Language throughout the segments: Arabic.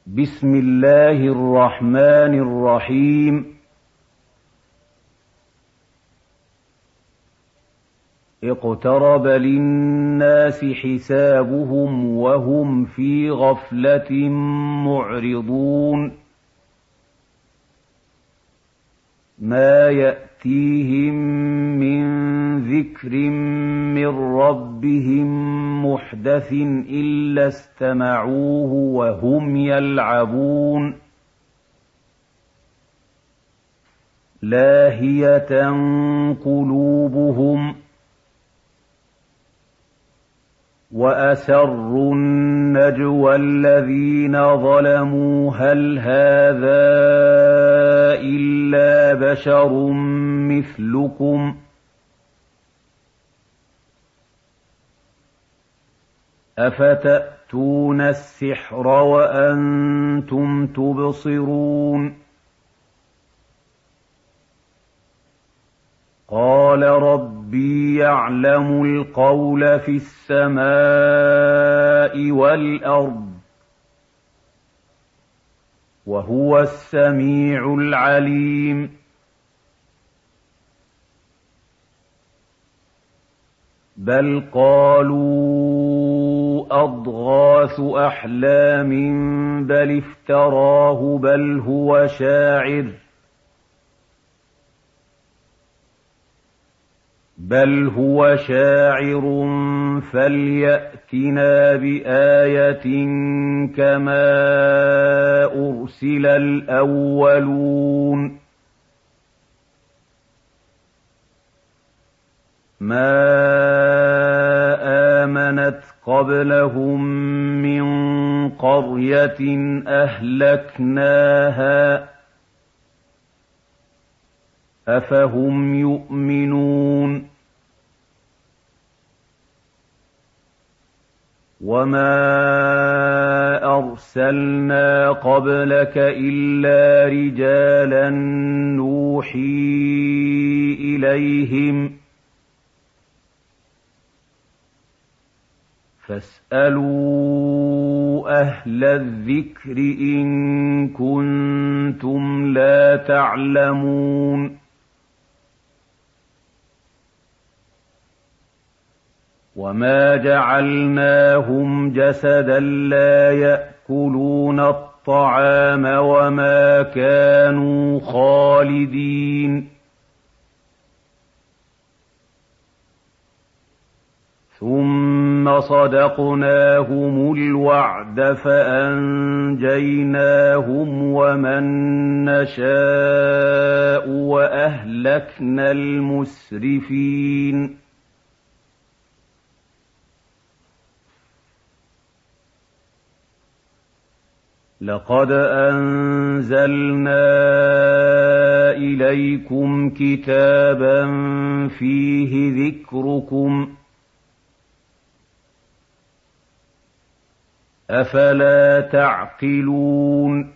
بسم الله الرحمن الرحيم. اقترب للناس حسابهم وهم في غفلة معرضون. ما يأتيهم من ذكر من ربهم محدث إلا استمعوه وهم يلعبون لاهية قلوبهم وأسروا النجوى الذين ظلموا هل هذا إلا بشر مثلكم أفتأتون السحر وأنتم تبصرون. قال ربي يعلم القول في السماء والأرض وهو السميع العليم. بل قالوا أضغاث أحلام بل افتراه بل هو شاعر فليأتنا بآية كما أرسل الأولون. ما آمنت قبلهم من قرية أهلكناها أفهم يؤمنون. وما أرسلنا قبلك إلا رجالا نوحي إليهم فاسألوا أهل الذكر إن كنتم لا تعلمون. وما جعلناهم جسدا لا يأكلون الطعام وما كانوا خالدين ثم صدقناهم الوعد فأنجيناهم ومن نشاء وأهلكنا المسرفين. لقد أنزلنا إليكم كتابا فيه ذكركم أفلا تعقلون.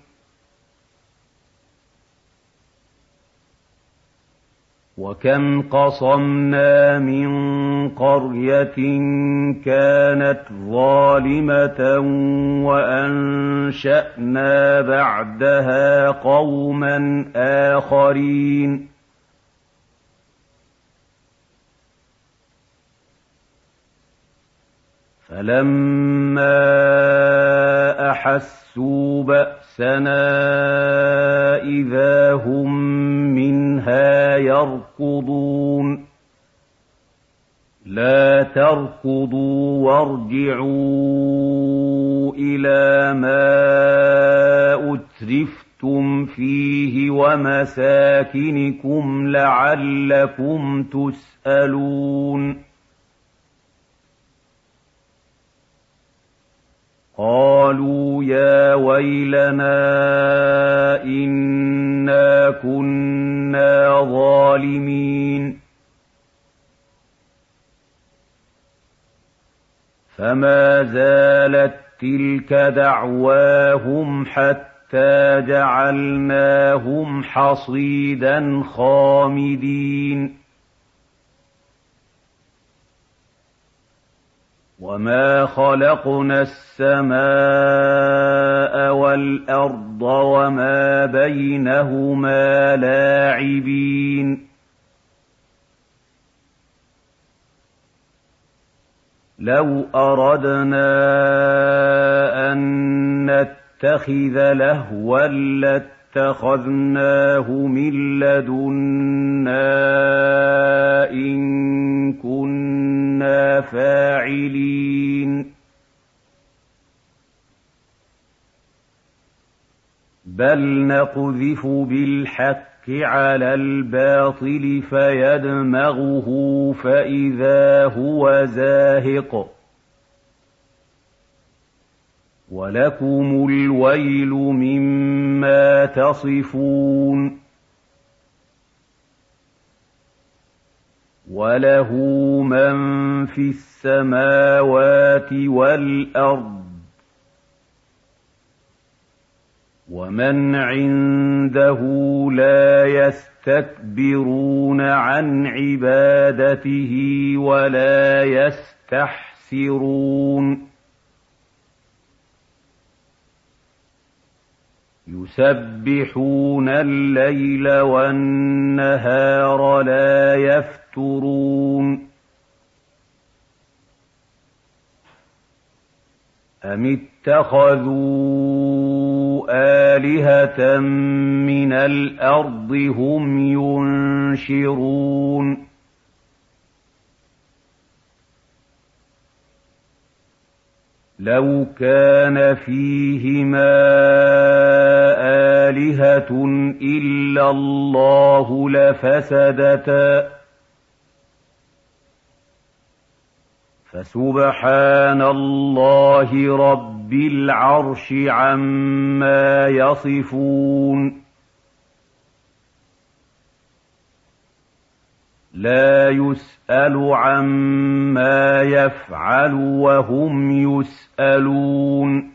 وكم قصمنا من قرية كانت ظالمة وأنشأنا بعدها قوما آخرين فلما أحسوا بأسنا إذا هم منها يركضون. لا تركضوا وارجعوا إلى ما أترفتم فيه ومساكنكم لعلكم تسألون. قالوا يا ويلنا إنا كنا ظالمين فما زالت تلك دعواهم حتى جعلناهم حصيدا خامدين. وما خلقنا السماء وَالْأَرْضَ وَمَا بَيْنَهُمَا لَاعِبِينَ لَوْ أَرَدْنَا أَن نَّتَّخِذَ لَهْوًا لَّاتَّخَذْنَاهُ مِن لَّدُنَّا إِن كُنَّا فَاعِلِينَ بَلْ نَقْذِفُ بِالْحَقِّ عَلَى الْبَاطِلِ فَيَدْمَغُهُ فَإِذَا هُوَ زَاهِقٌ وَلَكُمُ الْوَيْلُ مِمَّا تَصِفُونَ وَلَهُ مَن فِي السَّمَاوَاتِ وَالْأَرْضِ وَمَنْ عِندَهُ لَا يَسْتَكْبِرُونَ عَنْ عِبَادَتِهِ وَلَا يَسْتَحْسِرُونَ يُسَبِّحُونَ اللَّيْلَ وَالنَّهَارَ لَا يَفْتُرُونَ أَمِ اتَّخَذُوا آلِهَةً مِّنَ الْأَرْضِ هُمْ يُنشِرُونَ لَوْ كَانَ فِيهِمَا آلِهَةٌ إِلَّا اللَّهُ لَفَسَدَتَا فَسُبْحَانَ اللَّهِ رَبِّ الْعَرْشِ عَمَّا يَصِفُونَ لَا يُسْأَلُ عَمَّا يَفْعَلُ وَهُمْ يُسْأَلُونَ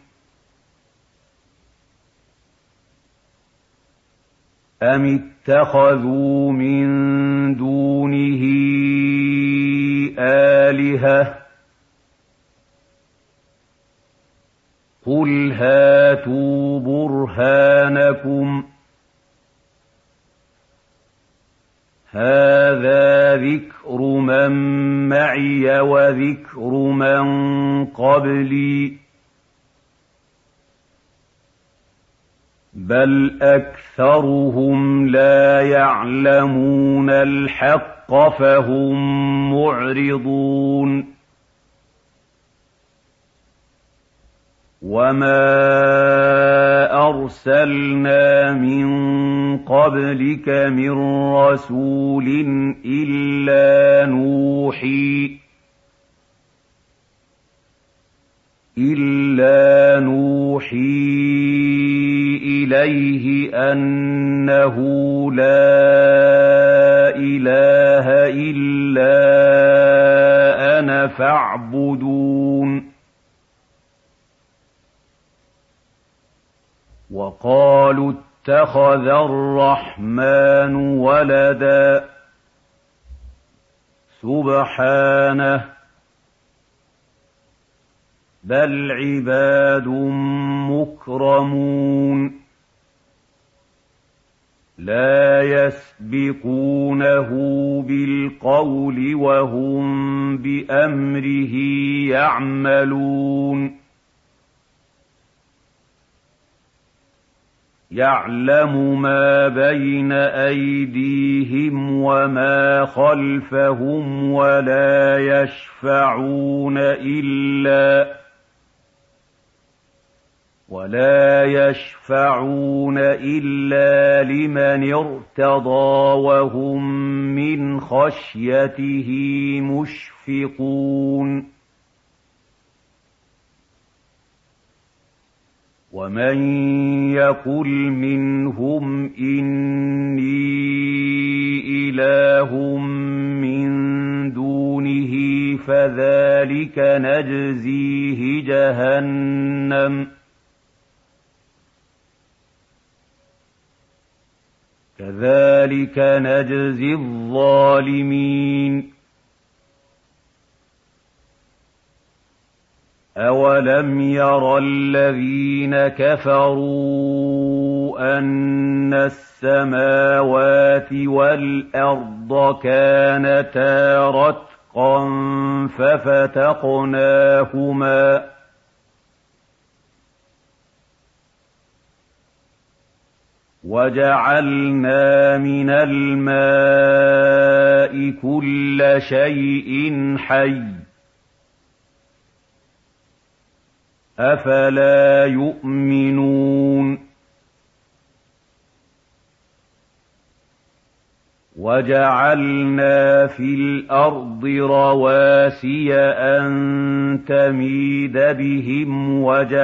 أَمِ اتَّخَذُوا مِن دُونِهِ آلِهَةً قُلْ هَاتُوا بُرْهَانَكُمْ هَٰذَا ذِكْرُ مَن مَّعِيَ وَذِكْرُ مَن قَبْلِي بَلْ أَكْثَرُهُمْ لَا يَعْلَمُونَ الْحَقَّ فَهُم مُّعْرِضُونَ وَمَا أَرْسَلْنَا مِن قَبْلِكَ مِن رَّسُولٍ إِلَّا نُوحِي إِلَيْهِ أَنَّهُ لَا إِلَٰهَ إِلَّا أَنَا فَاعْبُدُونِ وَقَالُوا اتَّخَذَ الرَّحْمَٰنُ وَلَدًا سُبْحَانَهُ بَلْ عِبَادٌ مُّكْرَمُونَ لَا يَسْبِقُونَهُ بِالْقَوْلِ وَهُم بِأَمْرِهِ يَعْمَلُونَ يَعْلَمُ مَا بَيْنَ أَيْدِيهِمْ وَمَا خَلْفَهُمْ وَلَا يَشْفَعُونَ إِلَّا لِمَنِ ارْتَضَىٰ وَهُم مِّنْ خَشْيَتِهِ مُشْفِقُونَ وَمَن يَقُلْ مِنْهُمْ إِنِّي إِلَٰهٌ مِّن دُونِهِ فَذَٰلِكَ نَجْزِيهِ جَهَنَّمَ كَذَٰلِكَ نَجْزِي الظَّالِمِينَ أَوَلَمْ يَرَ الَّذِينَ كَفَرُوا أَنَّ السَّمَاوَاتِ وَالْأَرْضَ كَانَتَا رَتْقًا فَفَتَقْنَاهُمَا وَجَعَلْنَا مِنَ الْمَاءِ كُلَّ شَيْءٍ حَيٍّ أَفَلَا يُؤْمِنُونَ وَجَعَلْنَا فِي الْأَرْضِ رَوَاسِيَ أَن تَمِيدَ بِهِمْ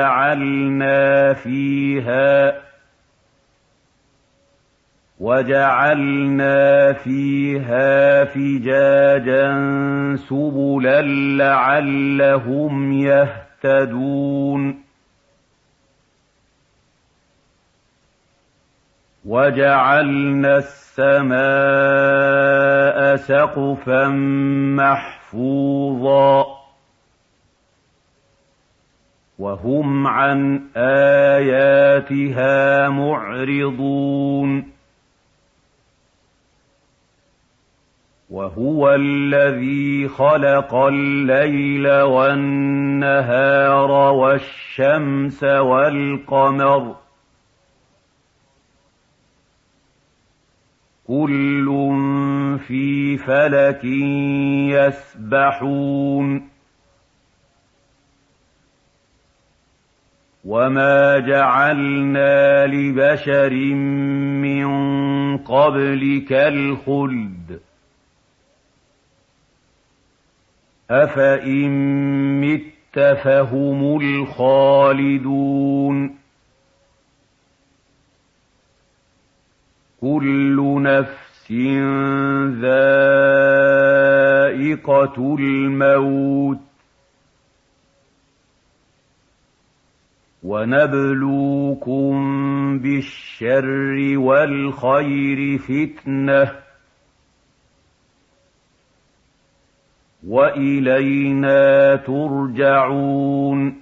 وَجَعَلْنَا فِيهَا فِجَاجًا سُبُلًا لَّعَلَّهُمْ يَهْتَدُونَ وَجَعَلْنَا السَّمَاءَ سَقْفًا مَّحْفُوظًا وَهُمْ عَنْ آيَاتِهَا مُعْرِضُونَ وَهُوَ الَّذِي خَلَقَ اللَّيْلَ وَالنَّهَارَ وَالشَّمْسَ وَالْقَمَرَ كُلٌّ فِي فَلَكٍ يَسْبَحُونَ وَمَا جَعَلْنَا لِبَشَرٍ مِّن قَبْلِكَ الْخُلْدَ أَفَإِن مِّتَّ فَهُمُ الْخَالِدُونَ كُلُّ نَفْسٍ ذَائِقَةُ الْمَوْتِ وَنَبْلُوكُم بِالشَّرِّ وَالْخَيْرِ فِتْنَةً وَإِلَيْنَا تُرْجَعُونَ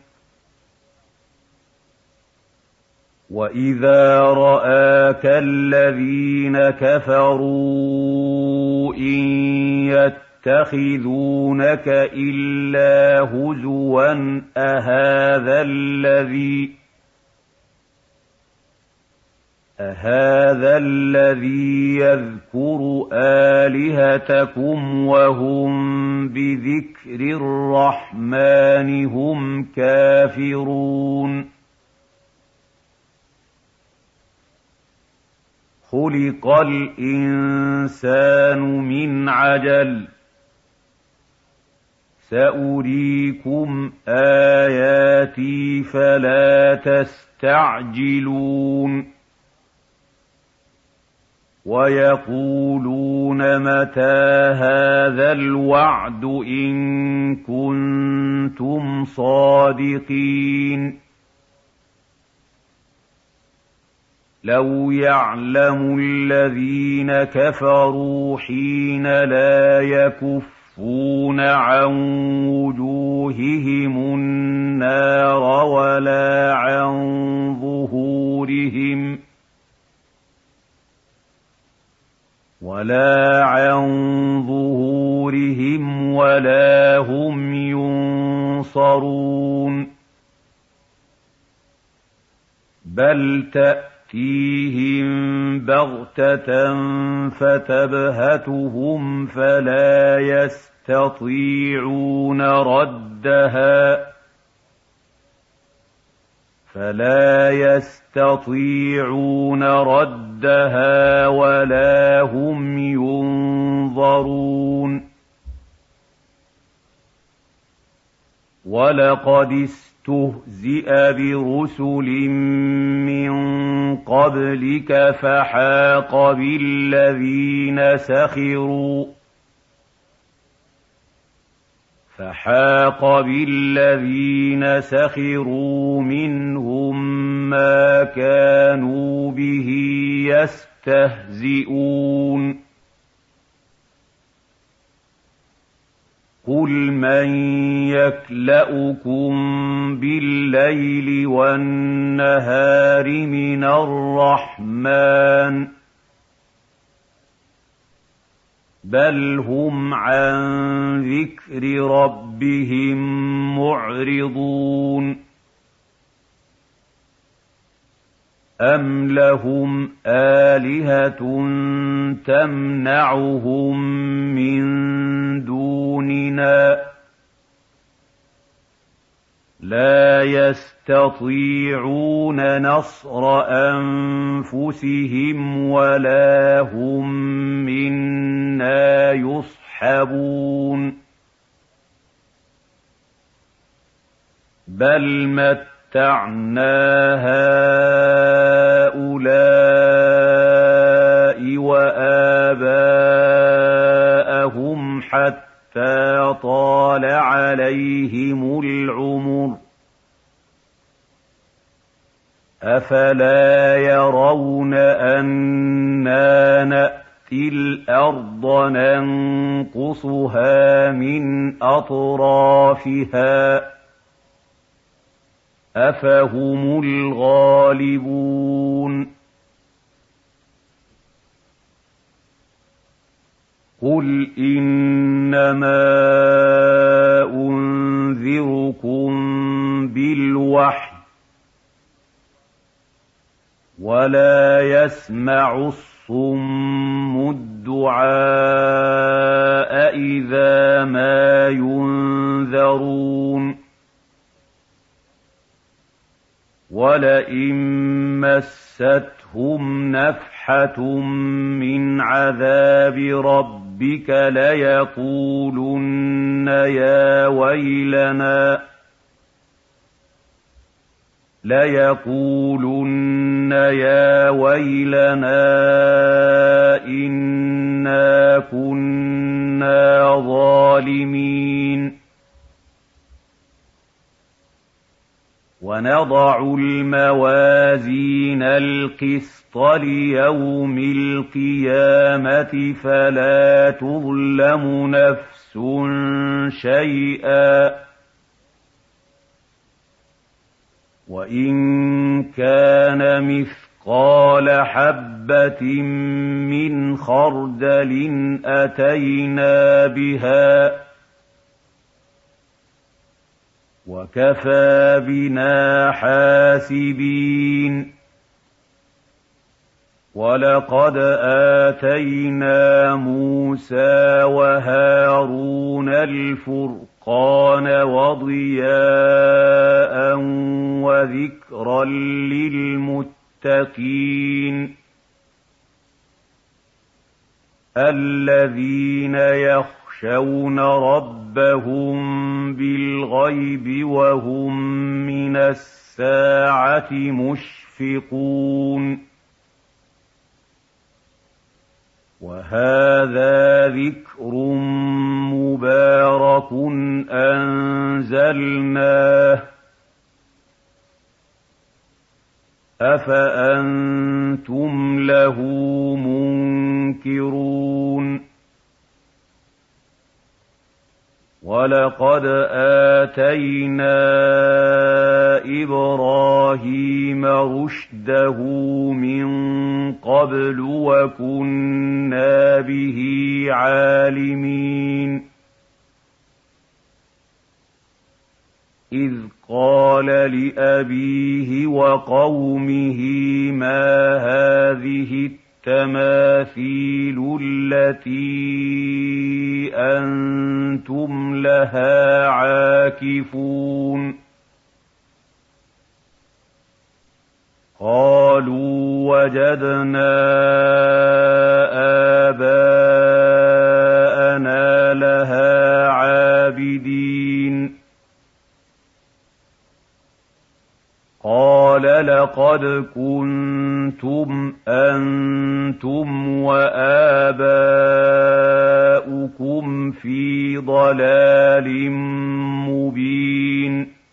وَإِذَا رَآكَ الَّذِينَ كَفَرُوا إِن يَتَّخِذُونَكَ إِلَّا هُزُوًا أَهَٰذَا الَّذِي يَذْكُرُ آلِهَتَكُمْ وَهُم بِذِكْرِ الرَّحْمَٰنِ هُمْ كَافِرُونَ خُلِقَ الْإِنسَانُ مِنْ عَجَلٍ سَأُرِيكُمْ آيَاتِي فَلَا تَسْتَعْجِلُونِ وَيَقُولُونَ مَتَىٰ هَٰذَا الْوَعْدُ إِن كُنتُمْ صَادِقِينَ لَوْ يَعْلَمُ الَّذِينَ كَفَرُوا حِينَ لَا يَكُفُّونَ عَن وُجُوهِهِمُ النَّارَ وَلَا عَن ظُهُورِهِمْ وَلَا هُمْ يُنصَرُونَ بَلْ تَأْتِيهِم بَغْتَةً فَتَبْهَتُهُمْ فَلَا يَسْتَطِيعُونَ رَدَّهَا وَلَا هُمْ يُنظَرُونَ وَلَقَدِ اسْتُهْزِئَ بِرُسُلٍ مِّن قَبْلِكَ فَحَاقَ بِالَّذِينَ سَخِرُوا مِنْهُم مَّا كَانُوا بِهِ يَسْتَهْزِئُونَ قُلْ مَن يَكْلَؤُكُم بِاللَّيْلِ وَالنَّهَارِ مِنَ الرَّحْمَٰنِ بَلْ هُمْ عَن ذِكْرِ رَبِّهِم مُّعْرِضُونَ أَمْ لَهُمْ آلِهَةٌ تَمْنَعُهُم مِّن دُونِنَا ۚ لَا يَسْتَطِيعُونَ نَصْرَ أَنفُسِهِمْ وَلَا هُم مِّنَّا يُصْحَبُونَ بَلْ مَتَّعْنَا هَٰؤُلَاءِ وَآبَاءَهُمْ حَتَّىٰ طَالَ عَلَيْهِمُ الْعُمُرُ ۗ أَفَلَا يَرَوْنَ أَنَّا نَأْتِي الْأَرْضَ نَنقُصُهَا مِنْ أَطْرَافِهَا ۚ أَفَهُمُ الْغَالِبُونَ قُلْ إِنَّمَا أُنذِرُكُم بِالْوَحْيِ ۚ وَلَا يَسْمَعُ الصُّمُّ الدُّعَاءَ إِذَا مَا يُنذَرُونَ وَلَئِن مَّسَّتْهُمْ نَفْحَةٌ مِّنْ عَذَابِ رَبِّكَ لَيَقُولُنَّ يَا وَيْلَنَا إِنَّا كُنَّا ظَالِمِينَ وَنَضَعُ الْمَوَازِينَ الْقِسْطَ لِيَوْمِ الْقِيَامَةِ فَلَا تُظْلَمُ نَفْسٌ شَيْئًا ۖ وَإِن كَانَ مِثْقَالَ حَبَّةٍ مِّنْ خَرْدَلٍ أَتَيْنَا بِهَا ۗ وَكَفَىٰ بِنَا حَاسِبِينَ وَلَقَدْ آتَيْنَا مُوسَىٰ وَهَارُونَ الْفُرْقَانَ وَضِيَاءً وَذِكْرًا لِّلْمُتَّقِينَ الَّذِينَ يَخْشَوْنَ رَبَّهُم بِالْغَيْبِ وَهُم مِّنَ السَّاعَةِ مُشْفِقُونَ وَهَٰذَا ذِكْرٌ مُّبَارَكٌ أَنزَلْنَاهُ ۚ أَفَأَنتُمْ لَهُ مُنكِرُونَ وَلَقَدْ آتَيْنَا إِبْرَاهِيمَ رُشْدَهُ مِن قَبْلُ وَكُنَّا بِهِ عَالِمِينَ إِذْ قَالَ لِأَبِيهِ وَقَوْمِهِ مَا هَٰذِهِ التَّمَاثِيلُ الَّتِي أَنتُمْ لَهَا عَاكِفُونَ قَالُوا وَجَدْنَا آبَاءَنَا لَهَا عَابِدِينَ قَالَ لَقَدْ كُنتُمْ أَنتُمْ وَآبَاؤُكُمْ فِي ضَلَالٍ مُّبِينٍ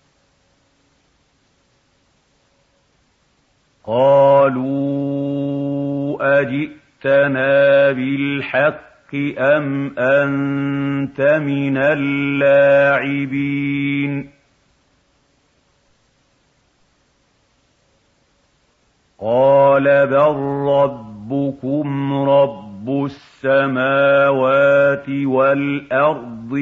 قَالُوا أَجِئْتَنَا بِالْحَقِّ أَمْ أَنتَ مِنَ اللاعبين قال بل ربكم رب السماوات والأرض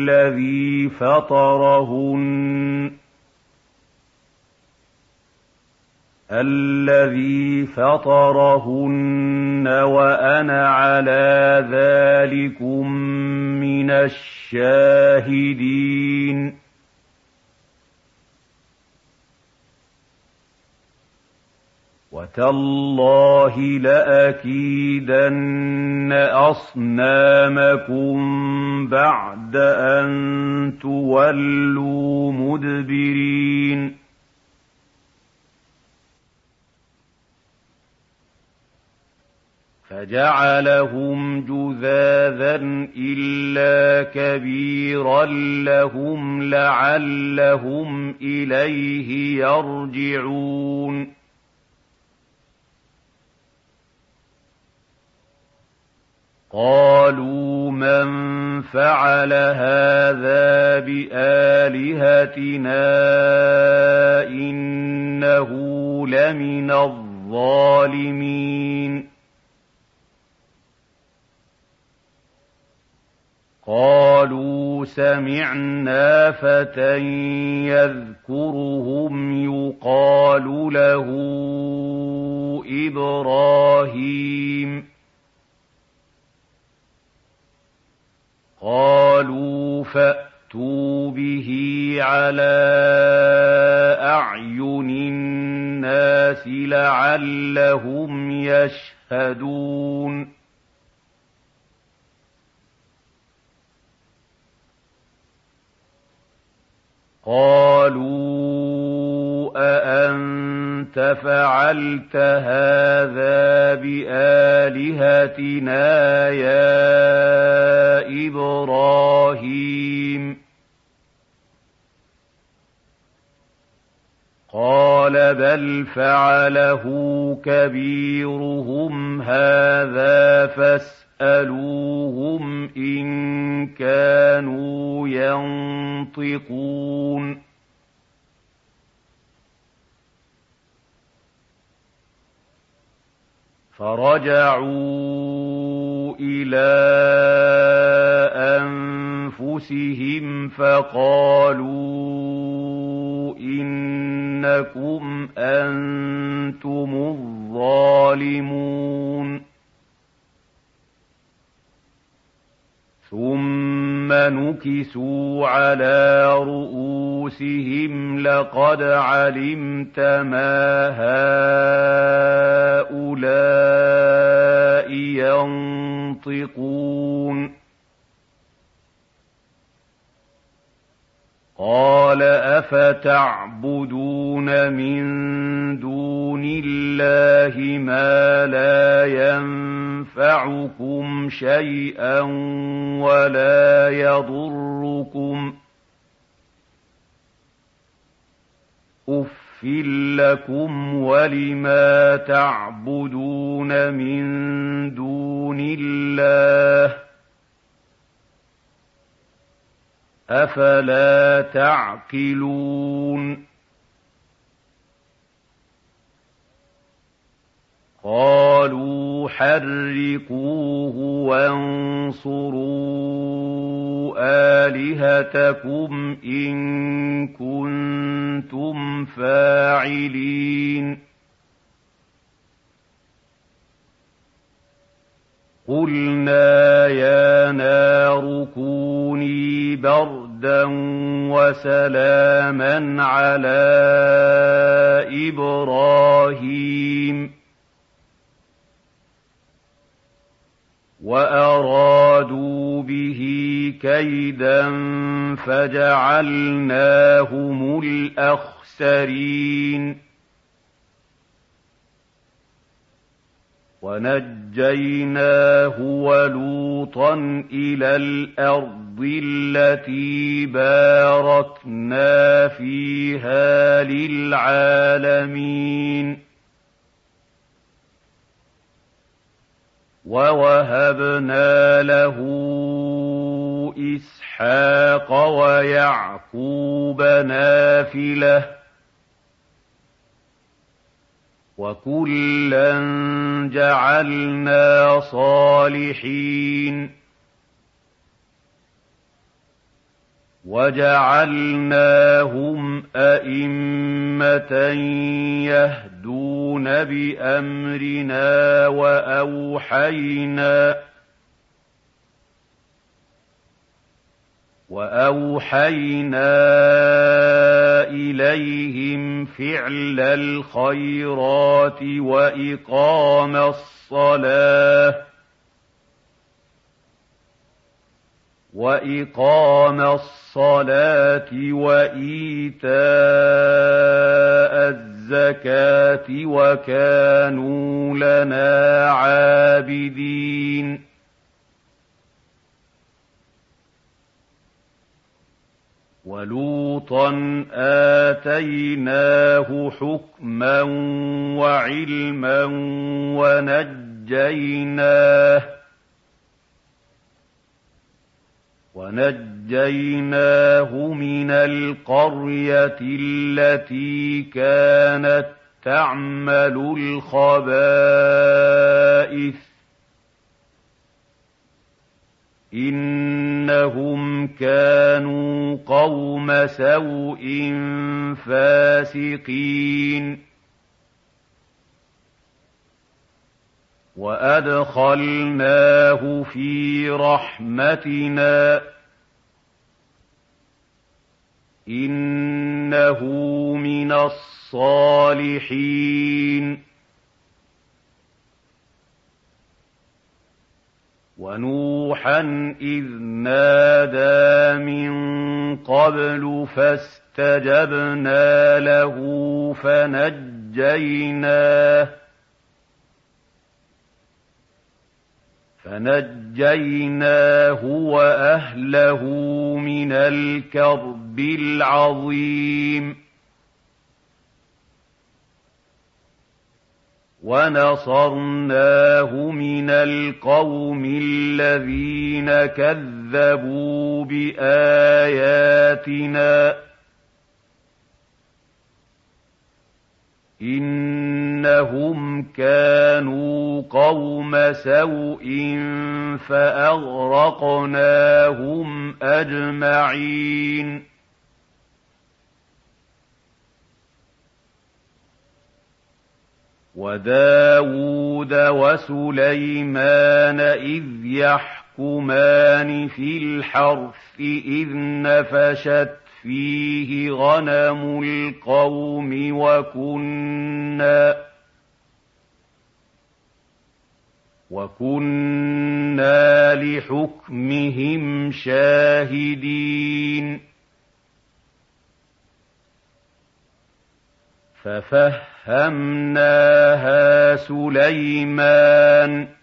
الذي فطرهن وأنا على ذلكم من الشاهدين وتالله لأكيدن أصنامكم بعد أن تولوا مدبرين فجعلهم جذاذا إلا كبيرا لهم لعلهم إليه يرجعون قالوا من فعل هذا بآلهتنا إنه لمن الظالمين قالوا سمعنا فتى يذكرهم يقال له إبراهيم قالوا فأتوا به على أعين الناس لعلهم يشهدون قالوا أأنت فعلت هذا بآلهتنا يا إبراهيم قال بل فعله كبيرهم هذا فاسألوهم إن كانوا ينطقون فرجعوا إلى أنفسهم فقالوا إنكم أنتم الظالمون ثم نكسوا على رؤوسهم لقد علمت ما هؤلاء ينطقون قال أفتعبدون من دون الله ما لا ينفعكم شيئا ولا يضركم أُفٍّ لكم ولما تعبدون من دون الله أفلا تعقلون قالوا حرقوه وانصروا آلهتكم إن كنتم فاعلين قلنا يا نار كوني بردا وسلاما على إبراهيم وأرادوا به كيدا فجعلناهم الأخسرين ونجيناه ولوطا إلى الأرض التي باركنا فيها للعالمين وَوَهَبْنَا لَهُ إِسْحَاقَ وَيَعْقُوبَ نَافِلَةً ۖ وَكُلًّا جَعَلْنَا صَالِحِينَ وَجَعَلْنَاهُمْ أَئِمَّةً يَهْدُونَ بِأَمْرِنَا وَأَوْحَيْنَا إِلَيْهِمْ فِعْلَ الْخَيْرَاتِ وَإِقَامَ الصَّلَاةِ وَإِيتَاءَ الزَّكَاةِ وَكَانُوا لَنَا عَابِدِينَ وَلُوطًا آتَيْنَاهُ حُكْمًا وَعِلْمًا وَنَجَّيْنَاهُ مِنَ الْقَرْيَةِ الَّتِي كَانَتْ تَعْمَلُ الْخَبَائِثَ ۗ إِنَّهُمْ كَانُوا قَوْمَ سَوْءٍ فَاسِقِينَ وَأَدْخَلْنَاهُ فِي رَحْمَتِنَا ۖ إِنَّهُ مِنَ الصَّالِحِينَ وَنُوحًا إِذْ نَادَىٰ مِن قَبْلُ فَاسْتَجَبْنَا لَهُ فَنَجَّيْنَاهُ وَأَهْلَهُ مِنَ الْكَرْبِ الْعَظِيمِ وَنَصَرْنَاهُ مِنَ الْقَوْمِ الَّذِينَ كَذَّبُوا بِآيَاتِنَا ۚ إِنَّهُمْ كَانُوا قَوْمَ سَوْءٍ فَأَغْرَقْنَاهُمْ أَجْمَعِينَ وَدَاوُودَ وَسُلَيْمَانَ إِذْ يَحْكُمَانِ فِي الْحَرْثِ إِذْ نَفَشَتْ فِيهِ غَنَمُ الْقَوْمِ وَكُنَّا لِحُكْمِهِمْ شَاهِدِينَ فَفَهَّمْنَاهَا سُلَيْمَانَ ۚ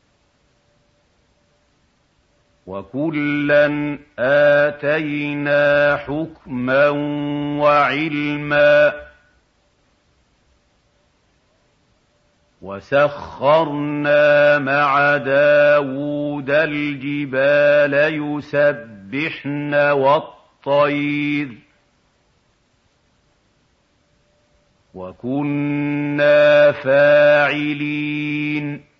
وَكُلًّا آتَيْنَا حُكْمًا وَعِلْمًا ۚ وَسَخَّرْنَا مَعَ دَاوُودَ الْجِبَالَ يُسَبِّحْنَ وَالطَّيْرَ ۚ وَكُنَّا فَاعِلِينَ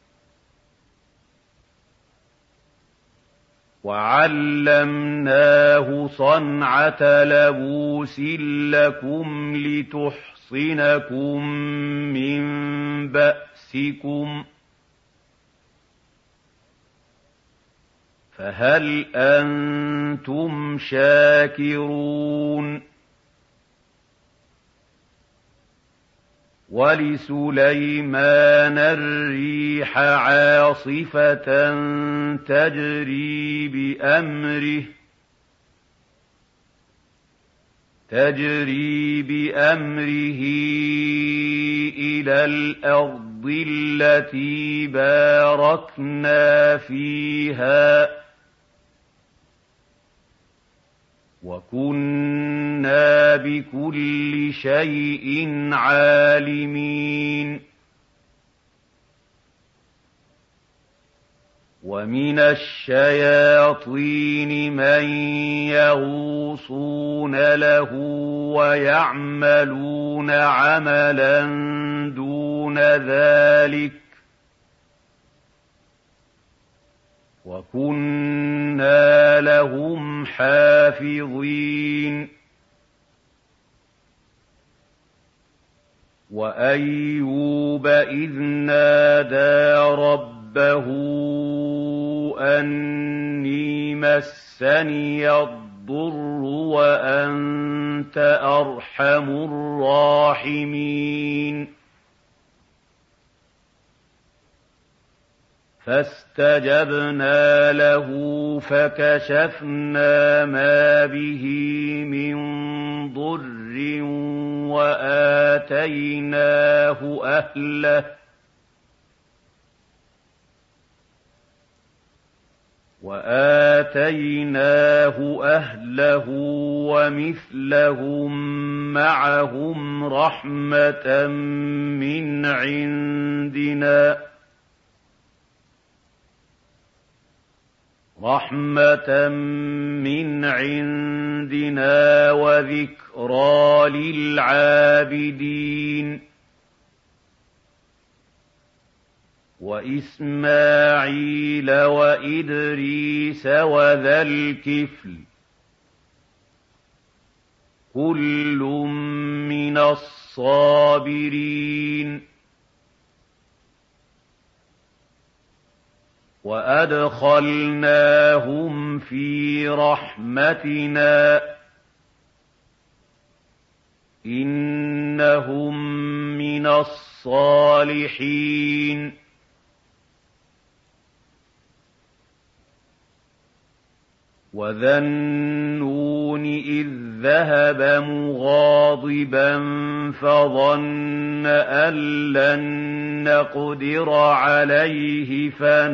وَعَلَّمْنَاهُ صَنْعَةَ لَبُوسٍ لَّكُمْ لِتُحْصِنَكُم مِّن بَأْسِكُمْ ۖ فَهَلْ أَنتُمْ شَاكِرُونَ وَلِسُلَيْمَانَ الرِّيحَ عَاصِفَةً تَجْرِي بِأَمْرِهِ إِلَى الْأَرْضِ الَّتِي بَارَكْنَا فِيهَا ۚ وَكُنَّا بِكُلِّ شَيْءٍ عَالِمِينَ وَمِنَ الشَّيَاطِينِ مَن يَغُوصُونَ لَهُ وَيَعْمَلُونَ عَمَلًا دُونَ ذَٰلِكَ ۖ وَكُنَّا لَهُمْ حَافِظِينَ. وَأَيُّوبَ إِذْ نَادَىٰ رَبَّهُ أَنِّي مَسَّنِيَ الضُّرُّ وَأَنتَ أَرْحَمُ الرَّاحِمِينَ فَاسْتَجَبْنَا لَهُ فَكَشَفْنَا مَا بِهِ مِن ضُرٍّ وَآتَيْنَاهُ أَهْلَهُ وَمِثْلَهُم مَّعَهُمْ رَحْمَةً مِّنْ عِندِنَا وَذِكْرَىٰ لِلْعَابِدِينَ. وَإِسْمَاعِيلَ وَإِدْرِيسَ وَذَا الْكِفْلِ كُلٌّ مِّنَ الصَّابِرِينَ. وَأَدْخَلْنَاهُمْ فِي رَحْمَتِنَا ۖ إِنَّهُم مِّنَ الصَّالِحِينَ. وَذَا النُّونِ إِذ ذَّهَبَ مُغَاضِبًا فَظَنَّ أَن لَّن نَّقْدِرَ عَلَيْهِ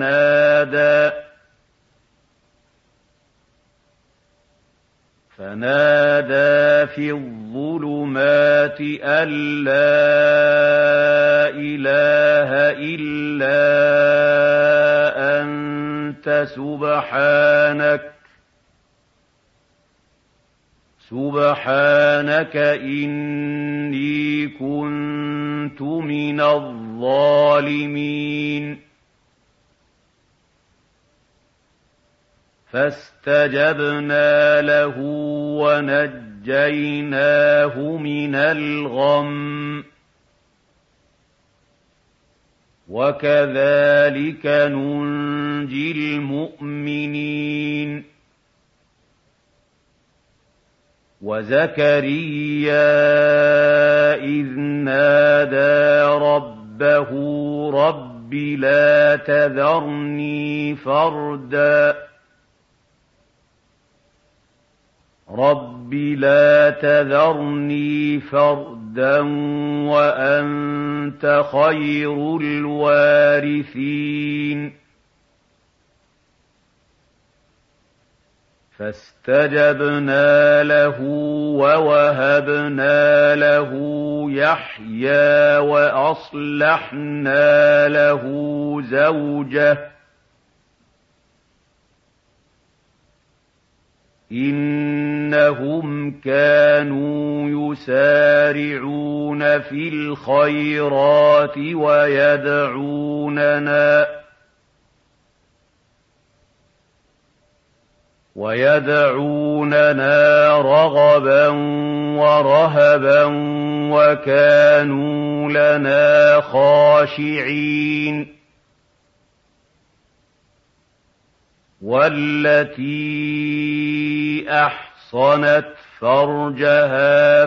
فَنَادَىٰ فِي الظُّلُمَاتِ أَن لَّا إِلَٰهَ إِلَّا أَنتَ سُبْحَانَكَ إِنِّي كُنتُ مِنَ الظَّالِمِينَ. فَاسْتَجَبْنَا لَهُ وَنَجَّيْنَاهُ مِنَ الْغَمِّ ۚ وَكَذَٰلِكَ نُنجِي الْمُؤْمِنِينَ. وَزَكَرِيَّا إِذْ نَادَىٰ رَبَّهُ رَبِّ لَا تَذَرْنِي فَرْدًا وَأَنتَ خَيْرُ الْوَارِثِينَ. فَاسْتَجَبْنَا لَهُ وَوَهَبْنَا لَهُ يَحْيَىٰ وَأَصْلَحْنَا لَهُ زَوْجَهُ ۚ إِنَّهُمْ كَانُوا يُسَارِعُونَ فِي الْخَيْرَاتِ وَيَدْعُونَنَا رَغَبًا وَرَهَبًا وَكَانُوا لَنَا خَاشِعِينَ. وَالَّتِي أَحْصَنَتْ فَرْجَهَا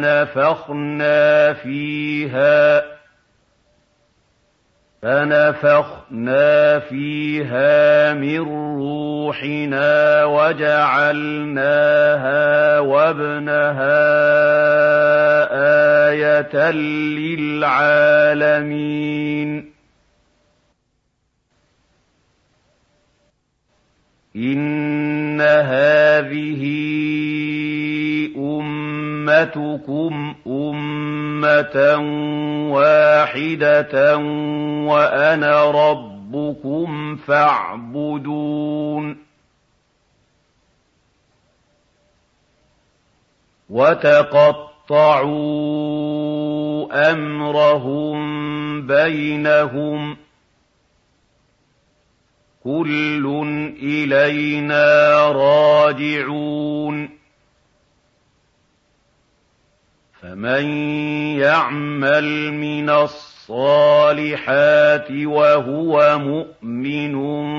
فَنَفَخْنَا فِيهَا مِن رُّوحِنَا وَجَعَلْنَاهَا وَابْنَهَا آيَةً لِّلْعَالَمِينَ. إِنَّ هَٰذِهِ أُمَّتُكُمْ أُمَّةً وَاحِدَةً وَأَنَا رَبُّكُمْ رَبُّكُمْ فَاعْبُدُونِ وَتَقَطَّعُوا أَمْرَهُم بَيْنَهُمْ ۖ كُلٌّ إِلَيْنَا رَاجِعُونَ فَمَن يَعْمَلْ مِنَ الصَّالِحَاتِ وَهُوَ مُؤْمِنٌ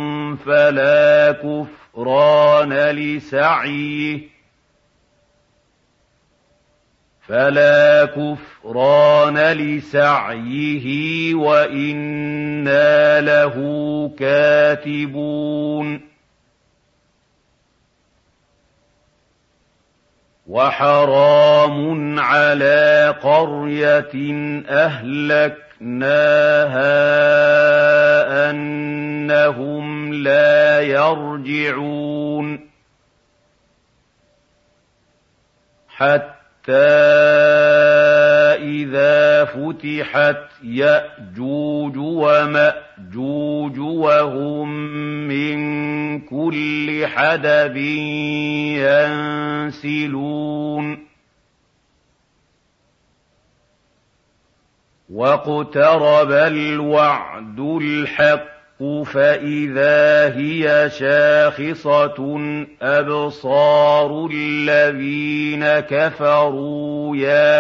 فَلَا كُفْرَانَ لِسَعْيِهِ وَإِنَّا لَهُ كَاتِبُونَ وَحَرَامٌ عَلَىٰ قَرْيَةٍ أَهْلَكْنَاهَا أَنَّهُمْ لَا يَرْجِعُونَ حَتَّىٰ إِذَا فُتِحَتْ يَأْجُوجُ وَمَأْجُوجُ وَهُم مِّن كُلِّ حَدَبٍ يَنسِلُونَ وَاقْتَرَبَ الْوَعْدُ الْحَقُّ فَإِذَا هِيَ شَاخِصَةٌ أَبْصَارُ الَّذِينَ كَفَرُوا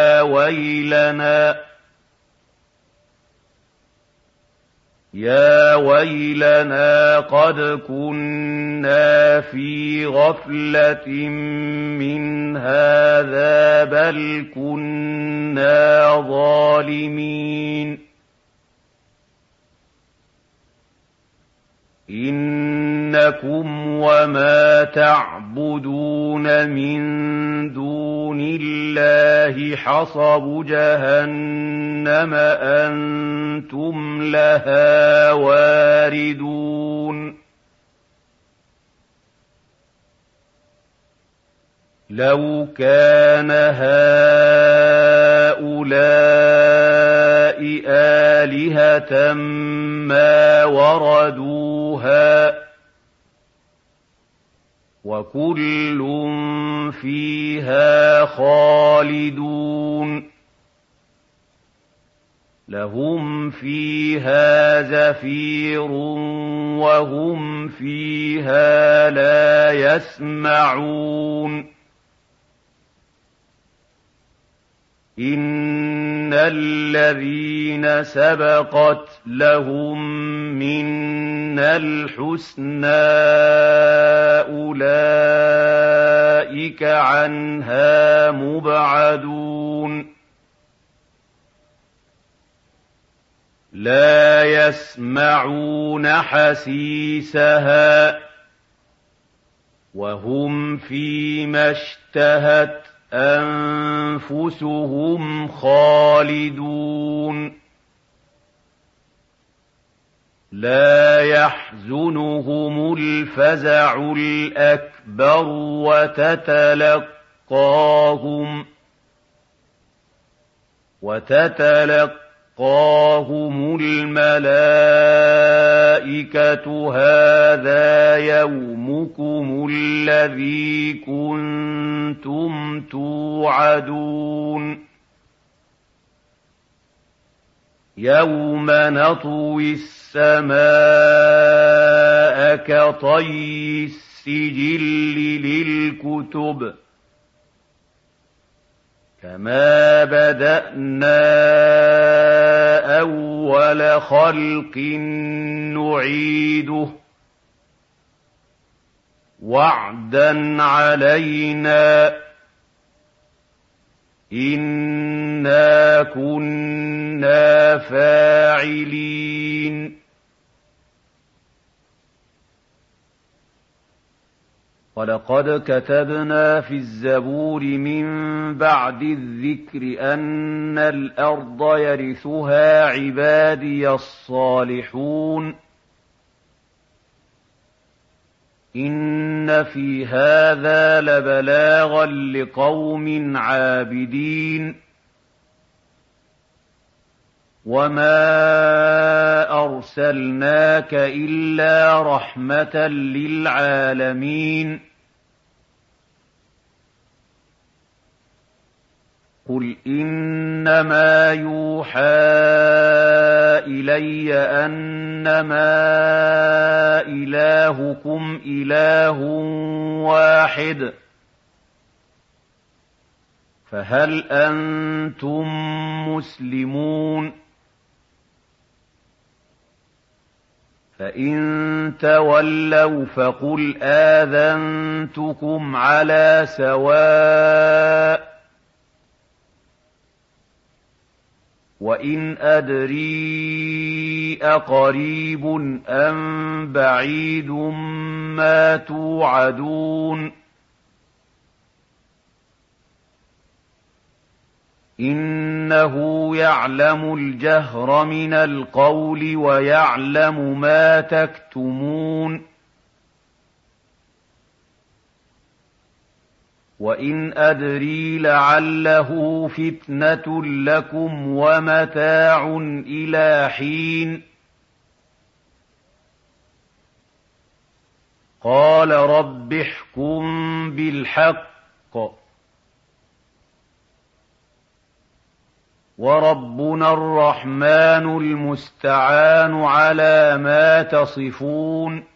يَا وَيْلَنَا قَدْ كُنَّا فِي غَفْلَةٍ مِّنْ هَٰذَا بَلْ كُنَّا ظَالِمِينَ إِنَّكُمْ وَمَا تَعْبُدُونَ مِن دُونِ اللَّهِ حَصَبُ جَهَنَّمَ أَنتُمْ لَهَا وَارِدُونَ لَوْ كَانَ هَٰؤُلَاءِ آلِهَةً مَّا وَرَدُوهَا ۖ وَكُلٌّ فِيهَا خَالِدُونَ لَهُمْ فِيهَا زَفِيرٌ وَهُمْ فِيهَا لَا يَسْمَعُونَ إِنَّ الَّذِينَ سَبَقَتْ لَهُم مِّنَّا الْحُسْنَىٰ أُولَٰئِكَ عَنْهَا مُبْعَدُونَ لَا يَسْمَعُونَ حَسِيسَهَا وَهُمْ فِيمَا اشْتَهَتْ أَنفُسُهُمْ خَالِدُونَ لَا يَحْزُنُهُمُ الْفَزَعُ الْأَكْبَرُ وَتَتَلَقَّاهُمُ الْمَلَائِكَةُ هَٰذَا يَوْمُكُمُ الَّذِي كُنتُمْ تُوعَدُونَ يَوْمَ نَطْوِي السَّمَاءَ كَطَيِّ السِّجِلِّ لِلْكُتُبِ كَمَا بَدَأْنَا أَوَّلَ خَلْقٍ نُّعِيدُهُ وَعْدًا عَلَيْنَا ۚ إِنَّا كُنَّا فَاعِلِينَ وَلَقَدْ كَتَبْنَا فِي الزَّبُورِ مِن بَعْدِ الذِّكْرِ أَنَّ الْأَرْضَ يَرِثُهَا عِبَادِيَ الصَّالِحُونَ إِنَّ فِي هَٰذَا لَبَلَاغًا لِّقَوْمٍ عَابِدِينَ وَمَا أَرْسَلْنَاكَ إِلَّا رَحْمَةً لِّلْعَالَمِينَ قُلْ إِنَّمَا يُوحَىٰ إِلَيَّ أَنَّمَا إِلَٰهُكُمْ إِلَٰهٌ وَاحِدٌ فَهَلْ أَنتُم مُّسْلِمُونَ فَإِن تَوَلَّوْا فَقُلْ آذَنتُكُمْ عَلَىٰ سَوَاءٍ وَإِنْ أَدْرِي أَقَرِيبٌ أَم بَعِيدٌ مَّا تُوعَدُونَ إِنَّهُ يَعْلَمُ الْجَهْرَ مِنَ الْقَوْلِ وَيَعْلَمُ مَا تَكْتُمُونَ وَإِنْ أَدْرِي لَعَلَّهُ فِتْنَةٌ لَّكُمْ وَمَتَاعٌ إِلَىٰ حِينٍ قَالَ رَبِّ احْكُم بِالْحَقِّ وَرَبُّنَا الرَّحْمَٰنُ الْمُسْتَعَانُ عَلَىٰ مَا تَصِفُونَ